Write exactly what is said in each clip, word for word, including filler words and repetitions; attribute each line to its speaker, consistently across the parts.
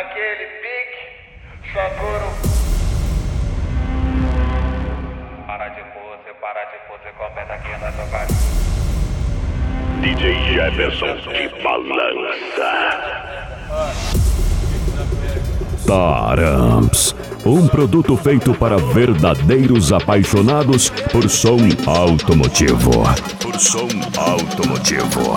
Speaker 1: Naquele pique, só couro. Para de pose, para de pose, comenta aqui na jogada.
Speaker 2: D J Jefferson de balança.
Speaker 3: Taramps, um produto feito para verdadeiros apaixonados por som automotivo. Por som automotivo.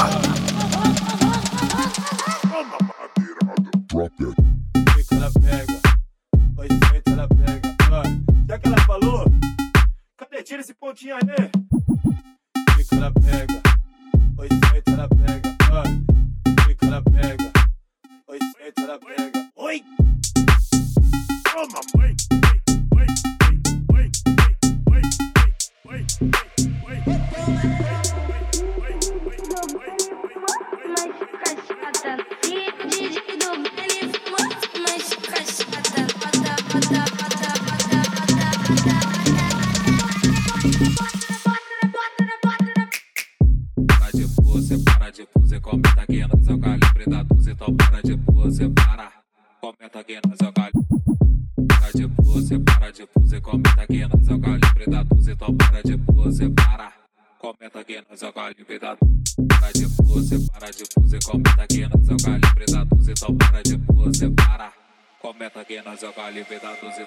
Speaker 4: Fica ela pega, oi, senta ela pega. Já que ela falou, cadê? Tira esse pontinho aí. Fica ela pega, oi, senta ela pega. Fica ela pega, oi, senta ela pega. Oi! Toma, oi, oi, oi, oi, oi, oi, oi, comenta aqui no seu calibre da doze, então para de pose, para. Comenta aqui no seu calibre. Para de pose, para de pose, comenta aqui no seu calibre da doze, então para de pose, para. Comenta aqui no seu calibre da para de pose, para de pose, comenta aqui no seu calibre da doze, então para de pose, para. Comenta aqui no seu calibre da doze.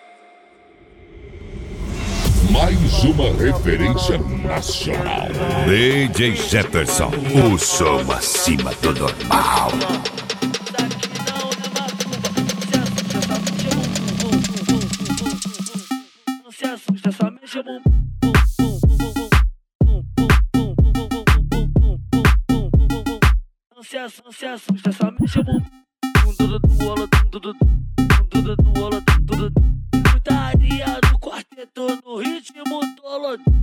Speaker 2: Mais uma referência nacional.
Speaker 3: D J Jefferson, o som acima do normal.
Speaker 5: Não se assusta, só mexe o bumbum. Não se assusta, só mexe o bumbum. Putaria do quarteto no ritmo do olodum.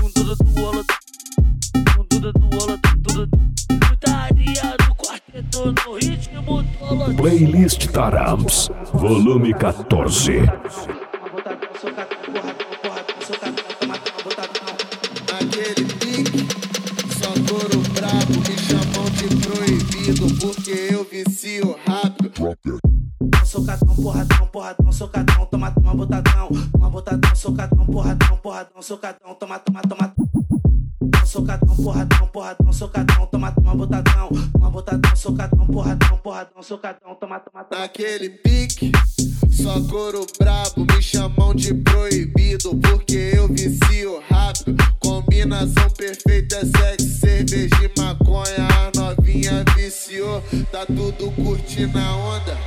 Speaker 5: Putaria do quarteto no ritmo do olodum.
Speaker 3: Playlist Taramps, volume quatorze.
Speaker 6: Naquele pique, só couro brabo, me chamam de proibido porque eu vicio rápido. Socadão, porradão, porradão, socadão, toma, toma, botadão, toma, botadão, socadão, porradão, porradão, socadão, toma, toma, toma. Socadão, porradão, porradão, socadão, toma, toma, botadão, toma, botadão, socadão, porradão, porradão, socadão, toma, toma, toma. Naquele pique, só couro brabo, me chamam de proibido porque eu vicio rápido. Combinação perfeita, sexo, cerveja e maconha, a novinha viciou, tá tudo curtindo a onda.